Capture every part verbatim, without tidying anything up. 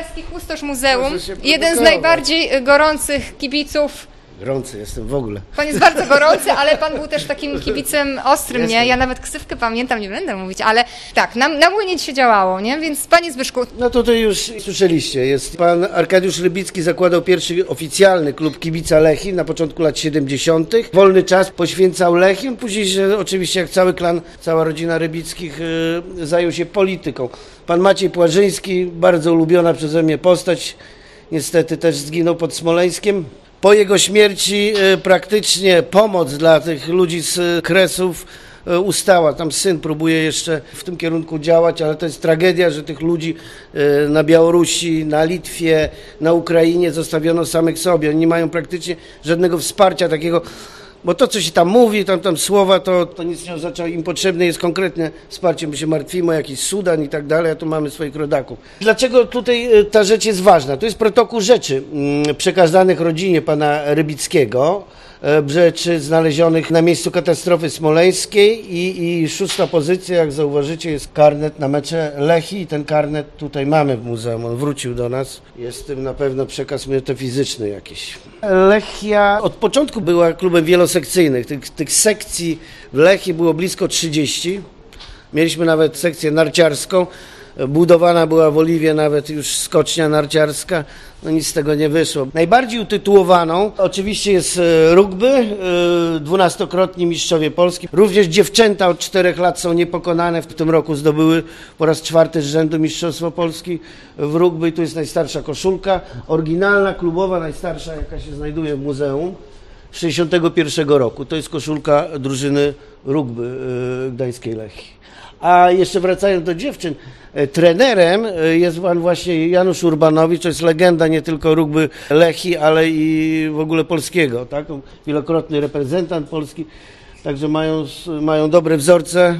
Królewski Kustosz Muzeum, Proszę się jeden z produkować. najbardziej gorących kibiców. Gorący jestem w ogóle. Pan jest bardzo gorący, ale pan był też takim kibicem ostrym, nie? Jestem. Ja nawet ksywkę pamiętam, nie będę mówić, ale tak, na, na młynie się działało, nie? Więc panie Zbyszku, No to to już słyszeliście. Jest pan Arkadiusz Rybicki zakładał pierwszy oficjalny klub kibica Lechii na początku lat siedemdziesiątych. Wolny czas poświęcał Lechii, później się, oczywiście jak cały klan, cała rodzina Rybickich yy, zajął się polityką. Pan Maciej Płażyński, bardzo ulubiona przeze mnie postać, niestety też zginął pod Smoleńskiem. Po jego śmierci y, praktycznie pomoc dla tych ludzi z y, Kresów y, ustała. Tam syn próbuje jeszcze w tym kierunku działać, ale to jest tragedia, że tych ludzi y, na Białorusi, na Litwie, na Ukrainie zostawiono samych sobie. Oni nie mają praktycznie żadnego wsparcia takiego, bo to, co się tam mówi, tam, tam słowa, to, to nic nie oznacza. Im potrzebne jest konkretne wsparcie. My się martwimy o jakiś Sudan i tak dalej, a tu mamy swoich rodaków. Dlaczego tutaj y, ta rzecz jest ważna? To jest protokół rzeczy y, przekazanych rodzinie pana Rybickiego, y, rzeczy znalezionych na miejscu katastrofy smoleńskiej i, i szósta pozycja, jak zauważycie, jest karnet na mecze Lechii i ten karnet tutaj mamy w muzeum. On wrócił do nas. Jest tym na pewno przekaz metafizyczny jakiś. Lechia od początku była klubem wielosekcyjnym. Tych, tych sekcji w Lechii było blisko trzydzieści. Mieliśmy nawet sekcję narciarską. Budowana była w Oliwie nawet już skocznia narciarska. No nic z tego nie wyszło. Najbardziej utytułowaną oczywiście jest rugby, dwunastokrotni mistrzowie Polski. Również dziewczęta od czterech lat są niepokonane. W tym roku zdobyły po raz czwarty z rzędu mistrzostwo Polski w rugby. I tu jest najstarsza koszulka, oryginalna, klubowa, najstarsza, jaka się znajduje w muzeum, z sześćdziesiątego pierwszego roku. To jest koszulka drużyny rugby gdańskiej Lechii. A jeszcze wracając do dziewczyn, trenerem jest pan właśnie Janusz Urbanowicz, to jest legenda nie tylko rugby Lechii, ale i w ogóle polskiego, tak? Wielokrotny reprezentant Polski, także mają, mają dobre wzorce,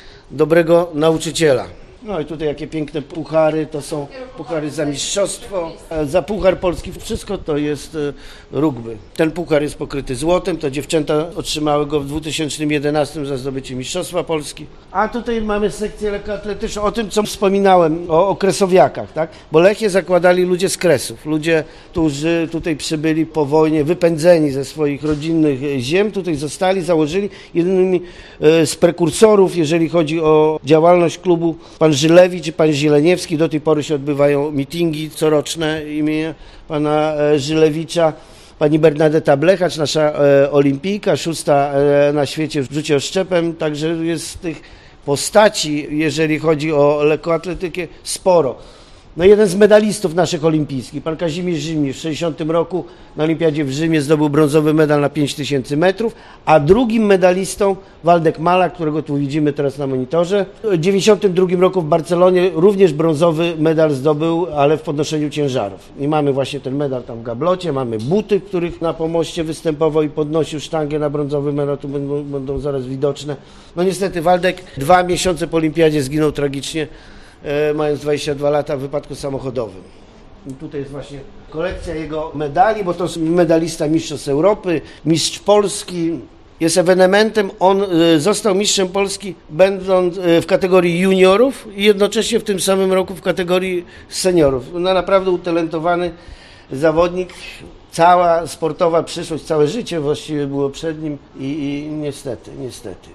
dobrego nauczyciela. No i tutaj jakie piękne puchary, to są puchary za mistrzostwo, za puchar polski, wszystko to jest rugby. Ten puchar jest pokryty złotem, to dziewczęta otrzymały go w dwa tysiące jedenastym za zdobycie mistrzostwa Polski. A tutaj mamy sekcję lekkoatletyczną, o tym co wspominałem, o, o kresowiakach, tak? Bo Lechię zakładali ludzie z Kresów, ludzie, którzy tutaj przybyli po wojnie, wypędzeni ze swoich rodzinnych ziem, tutaj zostali, założyli. Jednymi z prekursorów, jeżeli chodzi o działalność klubu, pan Żylewicz i pan Zieleniewski. Do tej pory się odbywają mitingi coroczne imienia pana Żylewicza. Pani Bernadetta Blechacz, nasza e, olimpijka, szósta e, na świecie w rzucie oszczepem, także jest tych postaci, jeżeli chodzi o lekkoatletykę, sporo. No jeden z medalistów naszych olimpijskich, pan Kazimierz Rzymierz, w sześćdziesiątym roku na olimpiadzie w Rzymie zdobył brązowy medal na pięć tysięcy metrów, a drugim medalistą Waldek Malak, którego tu widzimy teraz na monitorze. W dziewięćdziesiątym drugim roku w Barcelonie również brązowy medal zdobył, ale w podnoszeniu ciężarów. I mamy właśnie ten medal tam w gablocie, mamy buty, w których na pomoście występował i podnosił sztangę na brązowy medal, tu będą, będą zaraz widoczne. No niestety Waldek dwa miesiące po olimpiadzie zginął tragicznie, mając dwadzieścia dwa lata w wypadku samochodowym. I tutaj jest właśnie kolekcja jego medali, bo to jest medalista mistrzostw Europy, mistrz Polski. Jest ewenementem, on został mistrzem Polski będąc w kategorii juniorów i jednocześnie w tym samym roku w kategorii seniorów. No naprawdę utalentowany zawodnik, cała sportowa przyszłość, całe życie właściwie było przed nim i, i niestety, niestety.